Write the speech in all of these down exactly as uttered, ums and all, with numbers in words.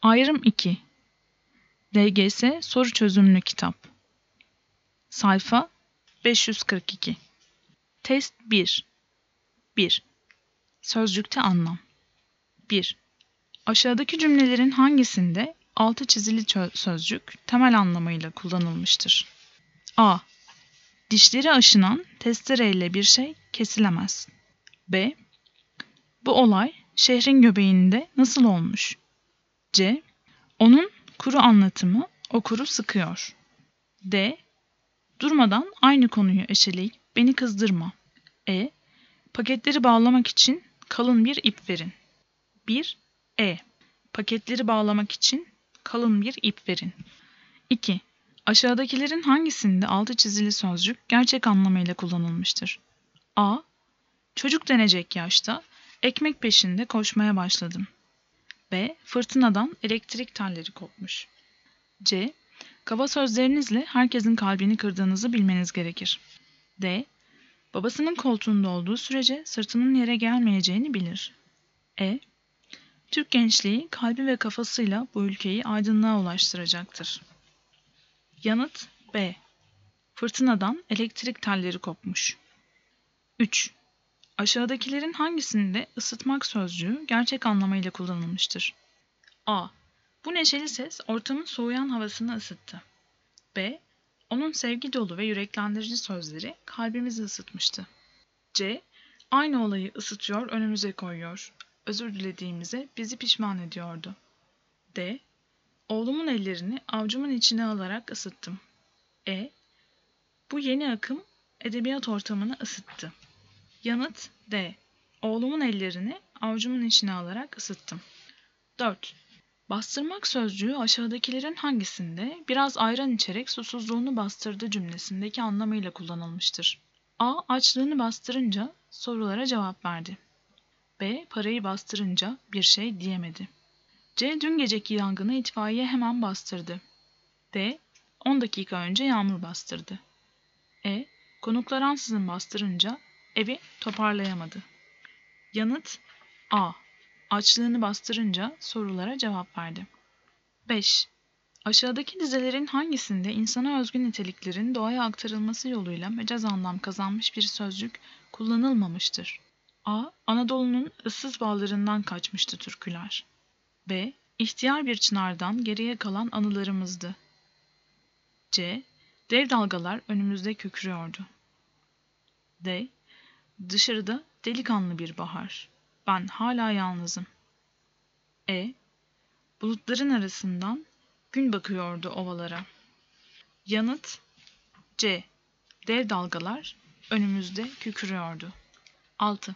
Ayrım iki. D G S Soru Çözümlü Kitap. Sayfa beş yüz kırk iki. Test bir. bir. Sözcükte anlam. bir. Aşağıdaki cümlelerin hangisinde altı çizili sözcük temel anlamıyla kullanılmıştır? A. Dişleri aşınan testereyle bir şey kesilemez. B. Bu olay şehrin göbeğinde nasıl olmuş? C. Onun kuru anlatımı okuru sıkıyor. D. Durmadan aynı konuyu eşeleyip beni kızdırma. E. Paketleri bağlamak için kalın bir ip verin. bir. E. Paketleri bağlamak için kalın bir ip verin. iki. Aşağıdakilerin hangisinde altı çizili sözcük gerçek anlamıyla kullanılmıştır? A. Çocuk denecek yaşta ekmek peşinde koşmaya başladım. B. Fırtınadan elektrik telleri kopmuş. C. Kaba sözlerinizle herkesin kalbini kırdığınızı bilmeniz gerekir. D. Babasının koltuğunda olduğu sürece sırtının yere gelmeyeceğini bilir. E. Türk gençliği kalbi ve kafasıyla bu ülkeyi aydınlığa ulaştıracaktır. Yanıt B. Fırtınadan elektrik telleri kopmuş. üç. Aşağıdakilerin hangisinde ısıtmak sözcüğü gerçek anlamıyla kullanılmıştır? A. Bu neşeli ses ortamın soğuyan havasını ısıttı. B. Onun sevgi dolu ve yüreklendirici sözleri kalbimizi ısıtmıştı. C. Aynı olayı ısıtıyor, önümüze koyuyor. Özür dilediğimize bizi pişman ediyordu. D. Oğlumun ellerini avcumun içine alarak ısıttım. E. Bu yeni akım edebiyat ortamını ısıttı. Yanıt D. Oğlumun ellerini avcumun içine alarak ısıttım. dört. Bastırmak sözcüğü aşağıdakilerin hangisinde biraz ayran içerek susuzluğunu bastırdı cümlesindeki anlamıyla kullanılmıştır? A. Açlığını bastırınca sorulara cevap verdi. B. Parayı bastırınca bir şey diyemedi. C. Dün geceki yangını itfaiye hemen bastırdı. D. on dakika önce yağmur bastırdı. E. Konuklar ansızın bastırınca evi toparlayamadı. Yanıt A. Açlığını bastırınca sorulara cevap verdi. beş. Aşağıdaki dizelerin hangisinde insana özgü niteliklerin doğaya aktarılması yoluyla mecaz anlam kazanmış bir sözcük kullanılmamıştır? A. Anadolu'nun ıssız bağlarından kaçmıştı türküler. B. İhtiyar bir çınardan geriye kalan anılarımızdı. C. Dev dalgalar önümüzde kükrüyordu. D. Dışarıda delikanlı bir bahar. Ben hala yalnızım. E. Bulutların arasından gün bakıyordu ovalara. Yanıt C. Dev dalgalar önümüzde kükrüyordu. altı.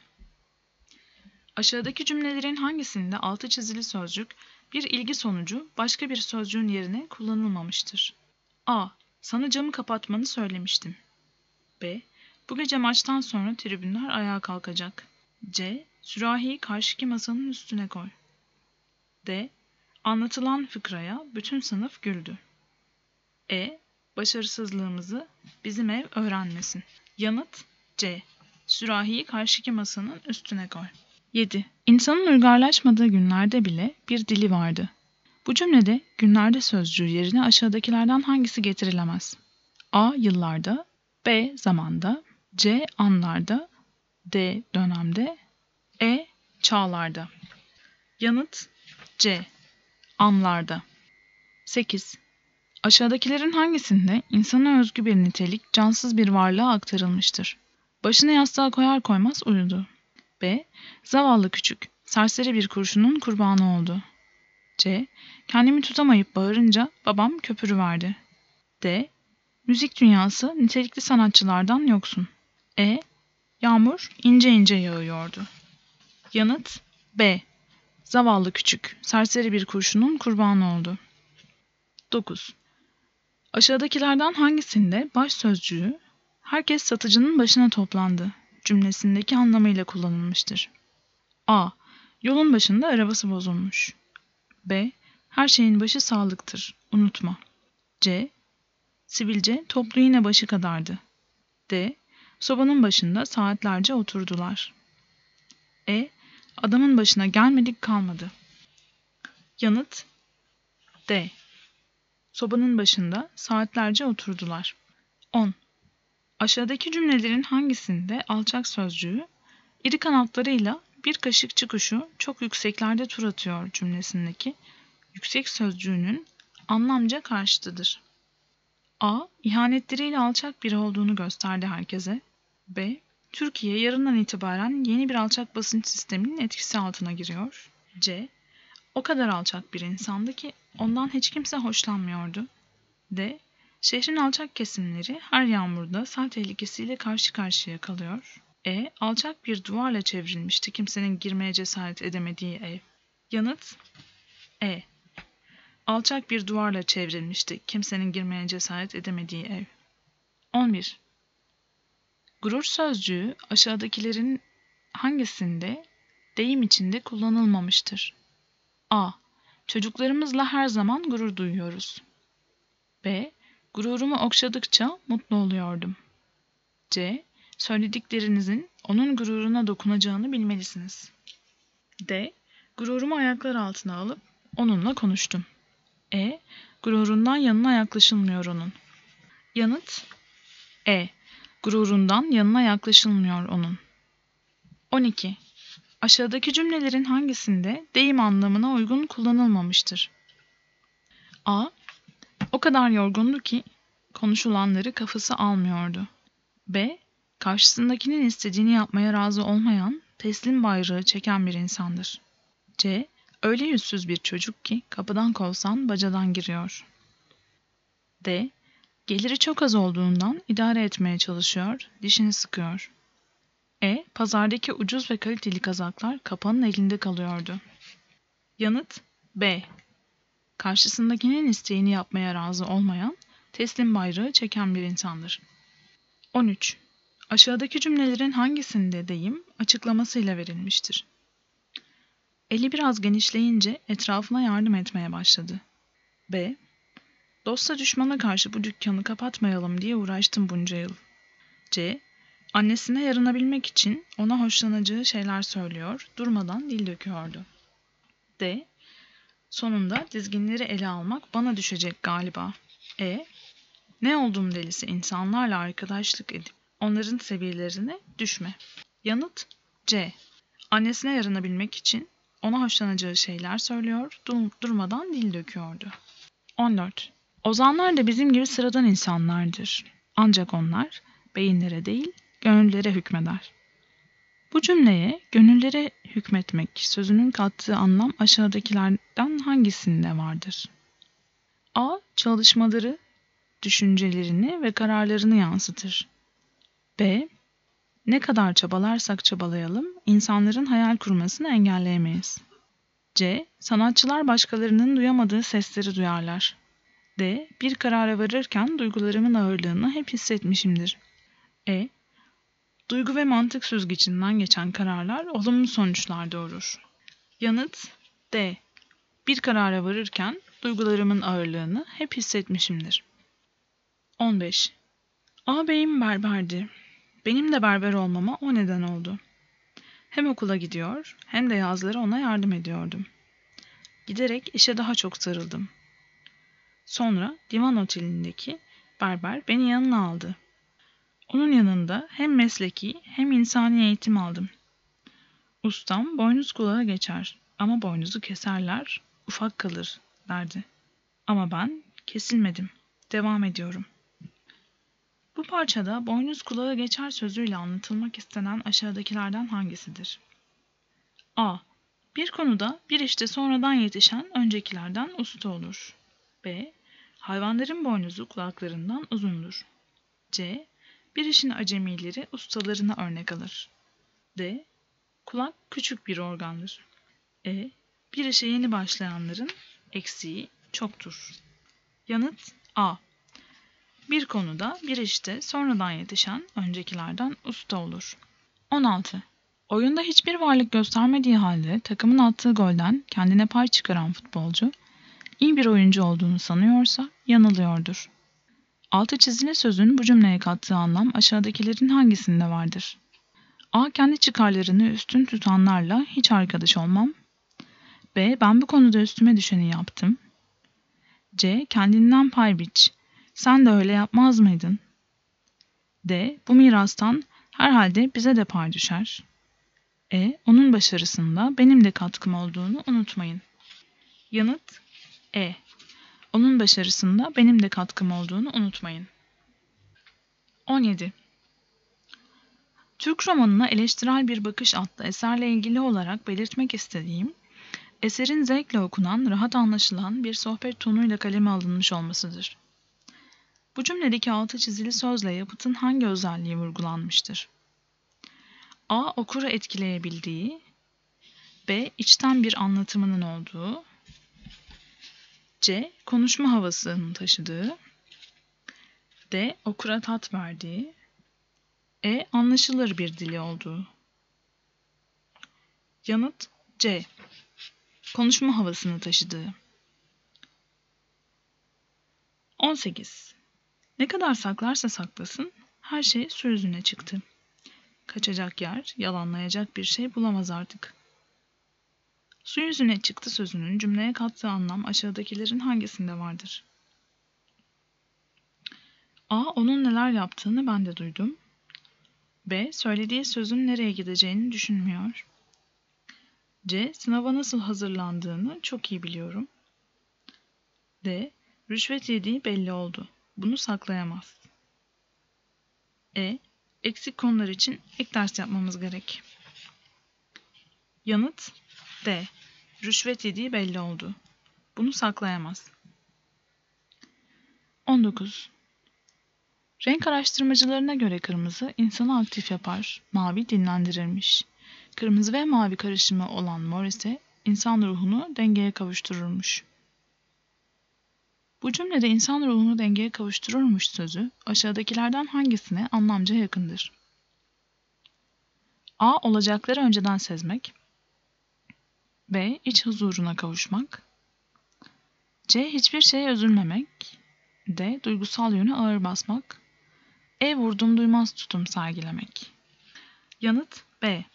Aşağıdaki cümlelerin hangisinde altı çizili sözcük bir ilgi sonucu başka bir sözcüğün yerine kullanılmamıştır? A. Sana camı kapatmanı söylemiştim. B. Bu gece maçtan sonra tribünler ayağa kalkacak. C. Sürahiyi karşıki masanın üstüne koy. D. Anlatılan fıkraya bütün sınıf güldü. E. Başarısızlığımızı bizim ev öğrenmesin. Yanıt C. Sürahiyi karşıki masanın üstüne koy. yedi. İnsanın uygarlaşmadığı günlerde bile bir dili vardı. Bu cümlede günlerde sözcüğü yerine aşağıdakilerden hangisi getirilemez? A. Yıllarda, B. Zamanda, C. Anlarda, D. Dönemde, E. Çağlarda. Yanıt C. Anlarda. sekiz. Aşağıdakilerin hangisinde insana özgü bir nitelik cansız bir varlığa aktarılmıştır? Başını yastığa koyar koymaz uyudu. B. Zavallı küçük, serseri bir kurşunun kurbanı oldu. C. Kendimi tutamayıp bağırınca babam köpürüverdi. D. Müzik dünyası nitelikli sanatçılardan yoksun. E. Yağmur ince ince yağıyordu. Yanıt B. Zavallı küçük, serseri bir kurşunun kurbanı oldu. dokuz. Aşağıdakilerden hangisinde baş sözcüğü herkes satıcının başına toplandı cümlesindeki anlamıyla kullanılmıştır? A. Yolun başında arabası bozulmuş. B. Her şeyin başı sağlıktır, unutma. C. Sivilce toplu iğne başı kadardı. D. Sobanın başında saatlerce oturdular. E. Adamın başına gelmedik kalmadı. Yanıt D. Sobanın başında saatlerce oturdular. on. Aşağıdaki cümlelerin hangisinde alçak sözcüğü iri kanatlarıyla bir kaşıkçı kuşu çok yükseklerde tur atıyor cümlesindeki yüksek sözcüğünün anlamca karşıtıdır? A. İhanetleriyle alçak biri olduğunu gösterdi herkese. B. Türkiye yarından itibaren yeni bir alçak basınç sisteminin etkisi altına giriyor. C. O kadar alçak bir insandı ki ondan hiç kimse hoşlanmıyordu. D. Şehrin alçak kesimleri her yağmurda sel tehlikesiyle karşı karşıya kalıyor. E. Alçak bir duvarla çevrilmişti kimsenin girmeye cesaret edemediği ev. Yanıt E. Alçak bir duvarla çevrilmişti kimsenin girmeye cesaret edemediği ev. on bir. Gurur sözcüğü aşağıdakilerin hangisinde deyim içinde kullanılmamıştır? A. Çocuklarımızla her zaman gurur duyuyoruz. B. Gururumu okşadıkça mutlu oluyordum. C. Söylediklerinizin onun gururuna dokunacağını bilmelisiniz. D. Gururumu ayaklar altına alıp onunla konuştum. E. Gururundan yanına yaklaşılmıyor onun. Yanıt E. Gururundan yanına yaklaşılmıyor onun. on iki. Aşağıdaki cümlelerin hangisinde deyim anlamına uygun kullanılmamıştır? A. O kadar yorgundu ki konuşulanları kafası almıyordu. B. Karşısındakinin istediğini yapmaya razı olmayan, teslim bayrağı çeken bir insandır. C. Öyle yüzsüz bir çocuk ki kapıdan kovsan bacadan giriyor. D. Geliri çok az olduğundan idare etmeye çalışıyor, dişini sıkıyor. E. Pazardaki ucuz ve kaliteli kazaklar kapağın elinde kalıyordu. Yanıt B. Karşısındakinin isteğini yapmaya razı olmayan, teslim bayrağı çeken bir insandır. on üç. Aşağıdaki cümlelerin hangisinde deyim açıklamasıyla verilmiştir? Eli biraz genişleyince etrafına yardım etmeye başladı. B. Dosta düşmana karşı bu dükkanı kapatmayalım diye uğraştım bunca yıl. C. Annesine yarınabilmek için ona hoşlanacağı şeyler söylüyor, durmadan dil döküyordu. D. Sonunda dizginleri ele almak bana düşecek galiba. E. Ne oldum delisi insanlarla arkadaşlık edip onların seviyelerine düşme. Yanıt C. Annesine yarınabilmek için ona hoşlanacağı şeyler söylüyor, dur- durmadan dil döküyordu. on dört. Ozanlar da bizim gibi sıradan insanlardır. Ancak onlar beyinlere değil, gönüllere hükmeder. Bu cümleye gönüllere hükmetmek sözünün kattığı anlam aşağıdakilerden hangisinde vardır? A. Çalışmaları, düşüncelerini ve kararlarını yansıtır. B. Ne kadar çabalarsak çabalayalım, insanların hayal kurmasını engelleyemeyiz. C. Sanatçılar başkalarının duyamadığı sesleri duyarlar. D. Bir karara varırken duygularımın ağırlığını hep hissetmişimdir. E. Duygu ve mantık süzgecinden geçen kararlar olumlu sonuçlar doğurur. Yanıt D. Bir karara varırken duygularımın ağırlığını hep hissetmişimdir. on beş. Ağabeyim berberdi. Benim de berber olmama o neden oldu. Hem okula gidiyor hem de yazları ona yardım ediyordum. Giderek işe daha çok sarıldım. Sonra divan otelindeki berber beni yanına aldı. Onun yanında hem mesleki hem insani eğitim aldım. Ustam boynuz kulağa geçer ama boynuzu keserler, ufak kalır derdi. Ama ben kesilmedim, devam ediyorum. Bu parçada boynuz kulağa geçer sözüyle anlatılmak istenen aşağıdakilerden hangisidir? A. Bir konuda bir işte sonradan yetişen öncekilerden usta olur. B. Hayvanların boynuzu kulaklarından uzundur. C. Bir işin acemileri ustalarına örnek alır. D. Kulak küçük bir organdır. E. Bir işe yeni başlayanların eksiği çoktur. Yanıt A. Bir konuda bir işte sonradan yetişen öncekilerden usta olur. on altı. Oyunda hiçbir varlık göstermediği halde takımın attığı golden kendine pay çıkaran futbolcu, iyi bir oyuncu olduğunu sanıyorsa yanılıyordur. Altı çizili sözün bu cümleye kattığı anlam aşağıdakilerin hangisinde vardır? A. Kendi çıkarlarını üstün tutanlarla hiç arkadaş olmam. B. Ben bu konuda üstüme düşeni yaptım. C. Kendinden pay biç. Sen de öyle yapmaz mıydın? D. Bu mirastan herhalde bize de pay düşer. E. Onun başarısında benim de katkım olduğunu unutmayın. Yanıt E. Onun başarısında benim de katkım olduğunu unutmayın. on yedi. Türk romanına eleştirel bir bakış adlı eserle ilgili olarak belirtmek istediğim, eserin zevkle okunan, rahat anlaşılan bir sohbet tonuyla kaleme alınmış olmasıdır. Bu cümledeki altı çizili sözle yapıtın hangi özelliği vurgulanmıştır? A. Okuru etkileyebildiği, B. İçten bir anlatımının olduğu, C. Konuşma havasının taşıdığı, D. Okura tat verdiği, E. Anlaşılır bir dili olduğu. Yanıt C. Konuşma havasını taşıdığı. on sekiz. Ne kadar saklarsa saklasın, her şey su yüzüne çıktı. Kaçacak yer, yalanlayacak bir şey bulamaz artık. Su yüzüne çıktı sözünün cümleye kattığı anlam aşağıdakilerin hangisinde vardır? A. Onun neler yaptığını ben de duydum. B. Söylediği sözün nereye gideceğini düşünmüyor. C. Sınava nasıl hazırlandığını çok iyi biliyorum. D. Rüşvet yediği belli oldu. Bunu saklayamaz. E. Eksik konular için ek ders yapmamız gerek. Yanıt D. Rüşvet yediği belli oldu. Bunu saklayamaz. on dokuz. Renk araştırmacılarına göre kırmızı insanı aktif yapar, mavi dinlendirirmiş. Kırmızı ve mavi karışımı olan mor ise insan ruhunu dengeye kavuştururmuş. Bu cümlede insan ruhunu dengeye kavuştururmuş sözü aşağıdakilerden hangisine anlamca yakındır? A. Olacakları önceden sezmek. B. İç huzuruna kavuşmak. C. Hiçbir şeye üzülmemek. D. Duygusal yönü ağır basmak. E. Vurdum duymaz tutum sergilemek. Yanıt B.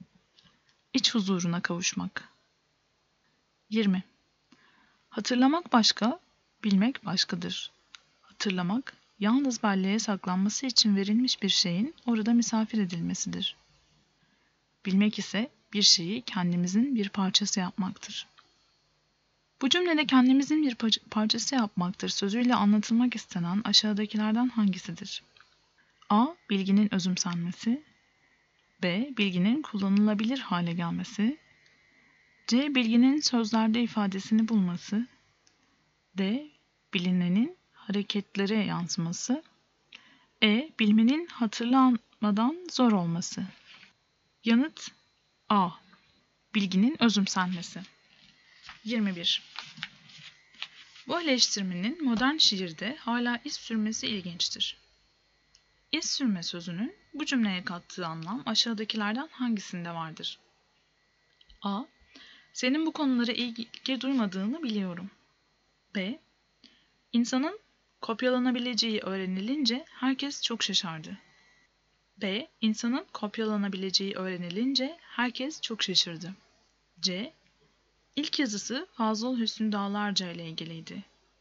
İç huzuruna kavuşmak. yirmi. Hatırlamak başka, bilmek başkadır. Hatırlamak, yalnız belleğe saklanması için verilmiş bir şeyin orada misafir edilmesidir. Bilmek ise bir şeyi kendimizin bir parçası yapmaktır. Bu cümlede kendimizin bir parçası yapmaktır sözüyle anlatılmak istenen aşağıdakilerden hangisidir? A. Bilginin özümsenmesi. B. Bilginin kullanılabilir hale gelmesi. C. Bilginin sözlerde ifadesini bulması. D. Bilinenin hareketlere yansıması. E. Bilmenin hatırlanmadan zor olması. Yanıt A. Bilginin özümsenmesi. yirmi bir. Bu eleştirmenin modern şiirde hala iz sürmesi ilginçtir. İz sürme sözünün bu cümleye kattığı anlam aşağıdakilerden hangisinde vardır? A. Senin bu konulara ilgi duymadığını biliyorum. B. İnsanın kopyalanabileceği öğrenilince herkes çok şaşardı. B. İnsanın kopyalanabileceği öğrenilince herkes çok şaşırdı. C. İlk yazısı Fazıl Hüsnü Dağlarca ile ilgiliydi.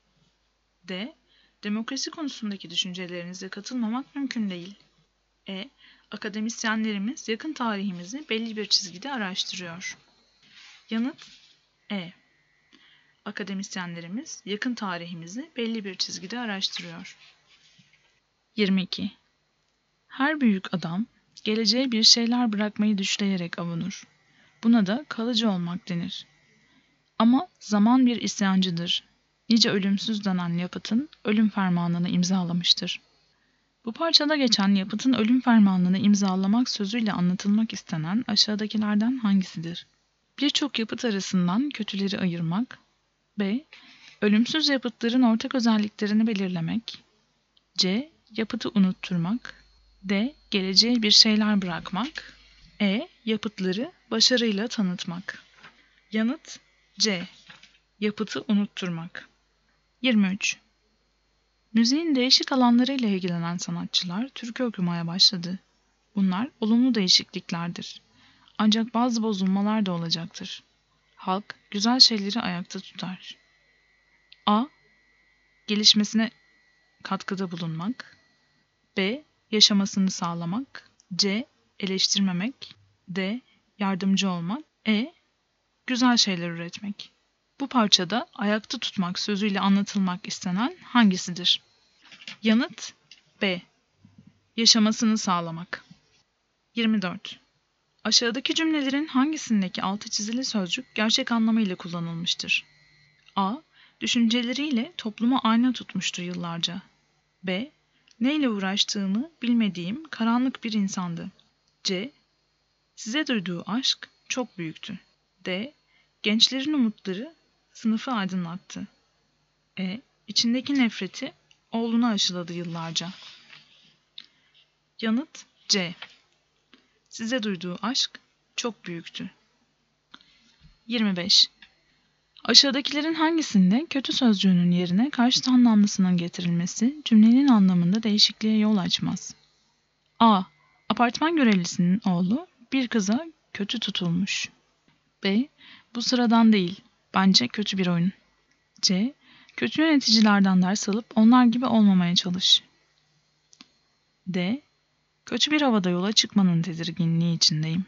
D. Demokrasi konusundaki düşüncelerinize katılmamak mümkün değil. E. Akademisyenlerimiz yakın tarihimizi belli bir çizgide araştırıyor. Yanıt E. Akademisyenlerimiz yakın tarihimizi belli bir çizgide araştırıyor. yirmi iki. Her büyük adam geleceğe bir şeyler bırakmayı düşleyerek avunur. Buna da kalıcı olmak denir. Ama zaman bir isyancıdır. Nice ölümsüz denen yapıtın ölüm fermanını imzalamıştır. Bu parçada geçen yapıtın ölüm fermanını imzalamak sözüyle anlatılmak istenen aşağıdakilerden hangisidir? Birçok yapıt arasından kötüleri ayırmak. B. Ölümsüz yapıtların ortak özelliklerini belirlemek. C. Yapıtı unutturmak. D. Geleceğe bir şeyler bırakmak. E. Yapıtları başarıyla tanıtmak. Yanıt C. Yapıtı unutturmak. yirmi üç. Müziğin değişik alanlarıyla ilgilenen sanatçılar türkü okumaya başladı. Bunlar olumlu değişikliklerdir. Ancak bazı bozulmalar da olacaktır. Halk güzel şeyleri ayakta tutar. A. Gelişmesine katkıda bulunmak. B. Yaşamasını sağlamak. C. Eleştirmemek. D. Yardımcı olmak. E. Güzel şeyler üretmek. Bu parçada ayakta tutmak sözüyle anlatılmak istenen hangisidir? Yanıt B. Yaşamasını sağlamak. yirmi dört. Aşağıdaki cümlelerin hangisindeki altı çizili sözcük gerçek anlamıyla kullanılmıştır? A. Düşünceleriyle toplumu ayna tutmuştur yıllarca. B. Neyle uğraştığını bilmediğim karanlık bir insandı. C. Size duyduğu aşk çok büyüktü. D. Gençlerin umutları sınıfı aydınlattı. E. İçindeki nefreti oğluna aşıladı yıllarca. Yanıt C. Size duyduğu aşk çok büyüktü. yirmi beş. Aşağıdakilerin hangisinde kötü sözcüğünün yerine karşıt anlamlısının getirilmesi cümlenin anlamında değişikliğe yol açmaz? A. Apartman görevlisinin oğlu bir kıza kötü tutulmuş. B. Bu sıradan değil. Bence kötü bir oyun. C. Kötü yöneticilerden ders alıp onlar gibi olmamaya çalış. D. Kötü bir havada yola çıkmanın tedirginliği içindeyim.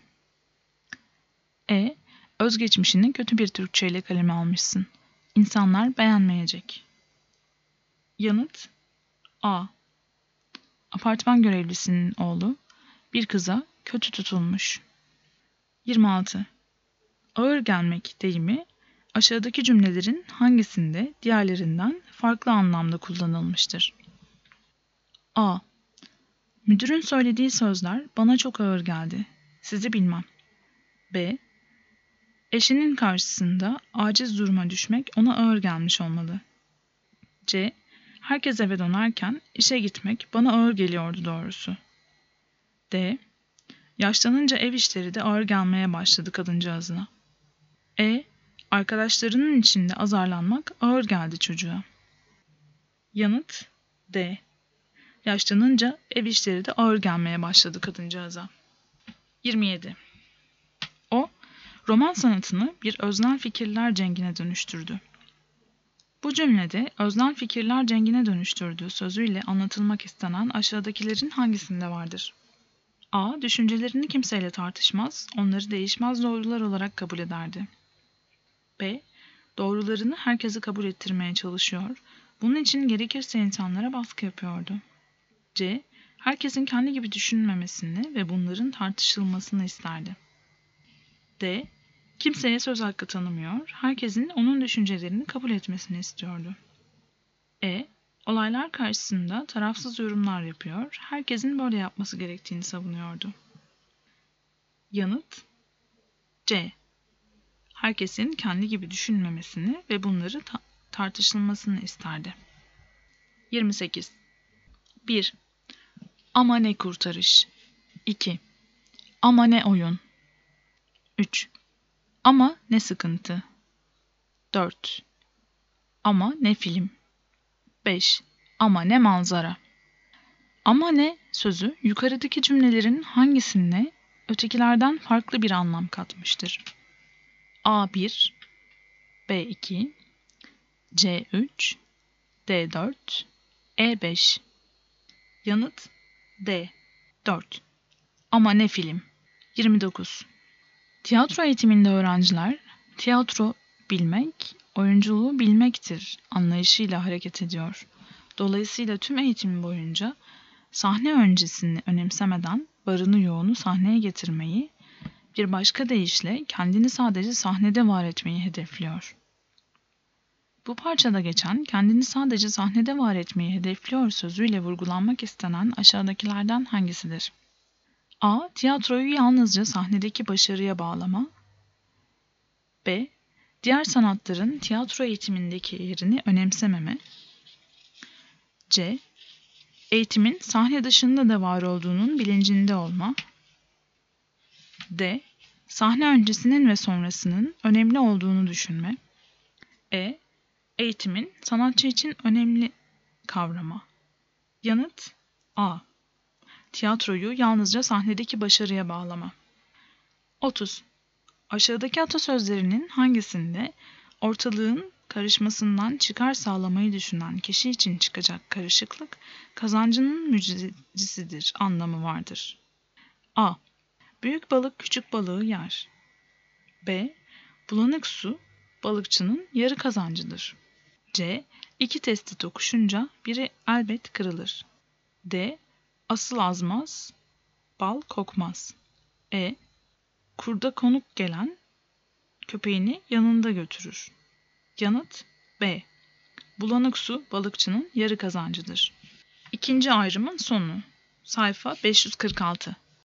E. Özgeçmişini kötü bir Türkçeyle kaleme almışsın. İnsanlar beğenmeyecek. Yanıt A. Apartman görevlisinin oğlu bir kıza kötü tutulmuş. yirmi altı. Ağır gelmek deyimi aşağıdaki cümlelerin hangisinde diğerlerinden farklı anlamda kullanılmıştır? A. Müdürün söylediği sözler bana çok ağır geldi. Sizi bilmem. B. Eşinin karşısında aciz duruma düşmek ona ağır gelmiş olmalı. C. Herkes eve dönerken işe gitmek bana ağır geliyordu doğrusu. D. Yaşlanınca ev işleri de ağır gelmeye başladı kadıncağızına. E. Arkadaşlarının içinde azarlanmak ağır geldi çocuğa. Yanıt D. Yaşlanınca ev işleri de ağır gelmeye başladı kadıncağıza. yirmi yedi. O, roman sanatını bir öznel fikirler cengine dönüştürdü. Bu cümlede öznel fikirler cengine dönüştürdüğü sözüyle anlatılmak istenen aşağıdakilerin hangisinde vardır? A. Düşüncelerini kimseyle tartışmaz, onları değişmez doğrular olarak kabul ederdi. B. Doğrularını herkese kabul ettirmeye çalışıyor, bunun için gerekirse insanlara baskı yapıyordu. C. Herkesin kendi gibi düşünmemesini ve bunların tartışılmasını isterdi. D. Kimseye söz hakkı tanımıyor, herkesin onun düşüncelerini kabul etmesini istiyordu. E. Olaylar karşısında tarafsız yorumlar yapıyor, herkesin böyle yapması gerektiğini savunuyordu. Yanıt C. Herkesin kendi gibi düşünmemesini ve bunları ta- tartışılmasını isterdi. yirmi sekiz. bir. Ama ne kurtarış. iki. Ama ne oyun. üç. Ama ne sıkıntı. dört. Ama ne film. beş. Ama ne manzara. Ama ne sözü yukarıdaki cümlelerin hangisine ötekilerden farklı bir anlam katmıştır? A bir, B iki, C üç, D dört, E beş. Yanıt D dört. Ama ne film. yirmi dokuz. Tiyatro eğitiminde öğrenciler tiyatro bilmek, oyunculuğu bilmektir anlayışıyla hareket ediyor. Dolayısıyla tüm eğitim boyunca sahne öncesini önemsemeden varını yoğunu sahneye getirmeyi, bir başka deyişle kendini sadece sahnede var etmeyi hedefliyor. Bu parçada geçen kendini sadece sahnede var etmeyi hedefliyor sözüyle vurgulanmak istenen aşağıdakilerden hangisidir? A. Tiyatroyu yalnızca sahnedeki başarıya bağlama. B. Diğer sanatların tiyatro eğitimindeki yerini önemsememe. C. Eğitimin sahne dışında da var olduğunun bilincinde olma. D. Sahne öncesinin ve sonrasının önemli olduğunu düşünme. E. Eğitimin sanatçı için önemli kavrama. Yanıt A. Tiyatroyu yalnızca sahnedeki başarıya bağlama. otuz. Aşağıdaki atasözlerinin hangisinde ortalığın karışmasından çıkar sağlamayı düşünen kişi için çıkacak karışıklık kazancının mucizesidir anlamı vardır. A. Büyük balık küçük balığı yer. B. Bulanık su balıkçının yarı kazancıdır. C. İki testi tokuşunca biri elbet kırılır. D. Asıl azmaz, bal kokmaz. E. Kurda konuk gelen köpeğini yanında götürür. Yanıt B. Bulanık su balıkçının yarı kazancıdır. İkinci ayrımın sonu. Sayfa beş yüz kırk altı.